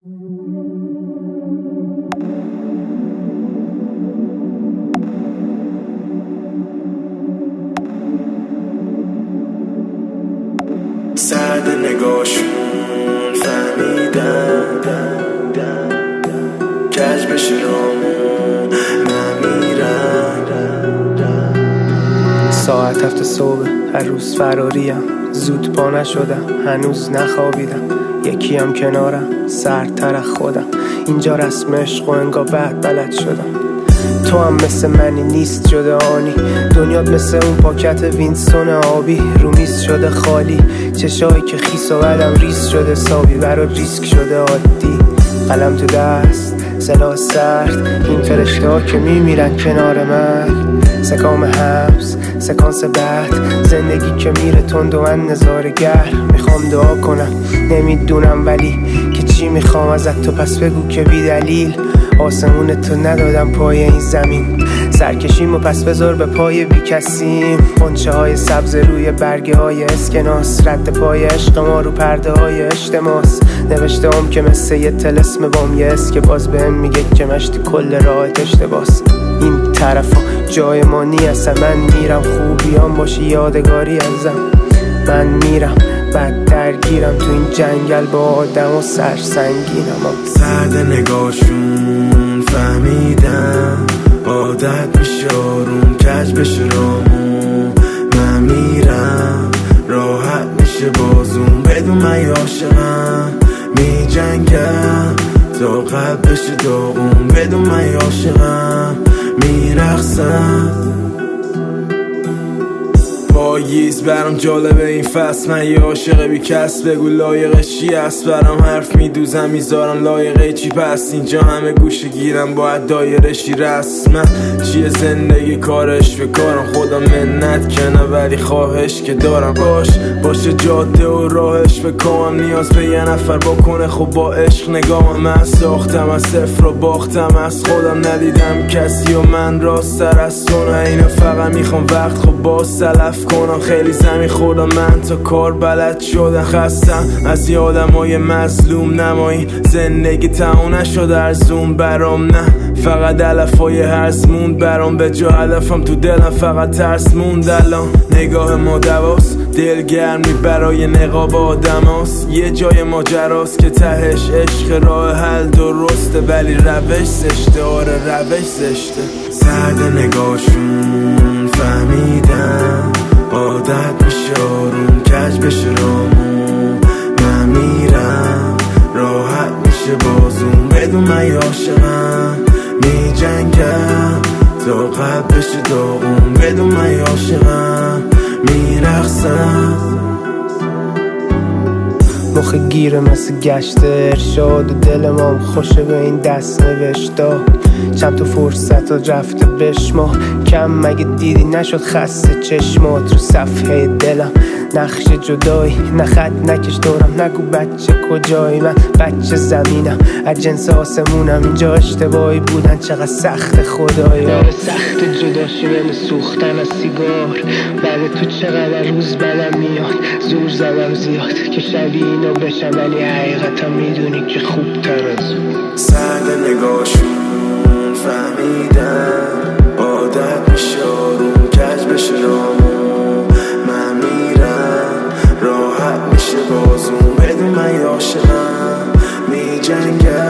سرد نگاهشون فهمیدم کج بشه رامون نمیرم. ساعت 7 صبح هر روز فراریم، زود پا نشدم هنوز نخوابیدم، یکی هم کنارم سردتر از خودم، اینجا رسم عشق و انگار بعد بلد شدم. تو هم مثل منی نیست جدا آنی، دنیات مثل اون پاکت وینستون آبی رو میز شده خالی، چشایی که خیس و بعدم ریز شده سابی، برات ریسک شده عادی، قلم تو دست سلاح سرد، این فرشته ها که میمیرن کنار من، سکام حبس سکانس بعد، زندگی که میره تند و من نظاره‌گر، میخوام دعا کنم نمیدونم ولی که چی میخوام ازت، تو پس بگو که بی دلیل آسمون تو ندادم پای این زمین، سرکشیم و پس بذار به پای بی کسیم، قنچه های سبز روی برگه های اسکناس، رد پای عشق ما رو پرده های اجتماس، نوشته هم که مثل یه تلسم بام یه که باز بهم میگه که مشتی کل راحت اشتباس، این طرفا جای ما نیست، من میرم خوبیام باشی یادگاری ازم، من میرم بعد درگیرم تو این جنگل با آدم و سرسنگینم. سرد نگاهشون فهمیدم عادت میشه آروم کج بشه رامون، من میرم راحت میشه بازون بدون من عاشقم، می جنگم تا قلب بشه داغون بدون من عاشقم، میرقصم. پاییز برام جالبه این فصل، من یه عاشق بی کس، بگو لایقش چی است، برام حرف میدوزم میذارم لایقه چی، پس اینجا همه گوشه گیرم باید دایره شی رسمه، چیه زندگی کارش به کارم، خدا منت کنه ولی خواهش که دارم، باشه جاده و راهش به کامم، نیاز به یه نفر بکنه خب با عشق نگاهم، من ساختم از صفر و باختم از خودم، ندیدم کسی و من راستر از تو، نه اینو فقط میخوام وقت خب باز سلف کنم، خیلی زمین خوردم من تا کار بلد شدم، خستم از یه آدمای مظلوم، نمایی زندگی تموم نشده ارزون برام، نه فقط علفای هرز موند برام، به جا هدفم تو دلم فقط ترس موند الان، نگاه ما دواست دلگرمی برای نقاب آدم هست، یه جای ماجراست که تهش عشق راه حل درسته ولی روش زشته، آره روش زشته. سرد نگاهشون فهمیدم عادت میشه آروم کج بشه رامون، من میرم راحت میشه بازون بدون من عاشقم، می جنگم تا قلب بشه داغون بدون من عاشقم، میرقصم. مخ گیره مثل گشت ارشاد و دل مام خوشه به این دست نوشتا، چند تا فرصت ها رفته بشما کم، مگه دیدی نشد خسته چشمات رو صفحه دلم، نقش جدایی نه خط نکش دورم، نگو بچه کجایی من بچه زمینم، از جنس آسمونم، اینجا اشتباهی بودن چقدر سخت خدایا، سخت جداشی بین سوختن از سیگار، بعد تو چقدر روز بدم میاد، زور زدم زیاد که شبیه اینو بشم ولی حقیقتا میدونی که خوب تر از اون. سرد نگاهشون فهمیدم عادت میشه آروم کج بشه رامون، من میرم راحت میشه بازون بدون من عاشقم، می جنگم